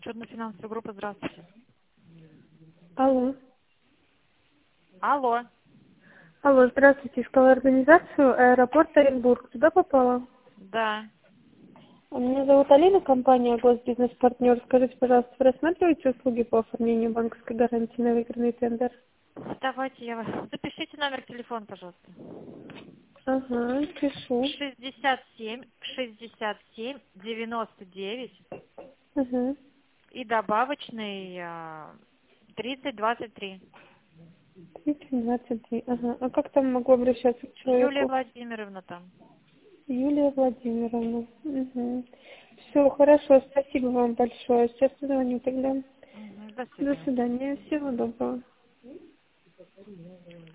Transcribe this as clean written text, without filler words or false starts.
Черно-финансовая группа, здравствуйте. Алло. Алло. Алло, здравствуйте. Искала организацию аэропорт Оренбург. Туда попала? Да. Меня зовут Алина, компания Госбизнес-партнер. Скажите, пожалуйста, вы рассматриваете услуги по оформлению банковской гарантии на выигранный тендер? Давайте я вас... Запишите номер телефона, пожалуйста. Ага, пишу. 67-67-99 Ага. и добавочный 30-23. 3023. Ага. А как там могу обращаться к Юлия человеку? Владимировна там. Юлия Владимировна. Угу. Все, хорошо. Спасибо вам большое. Сейчас позвоню тогда. Мгм, до До свидания. свидания. Всего доброго.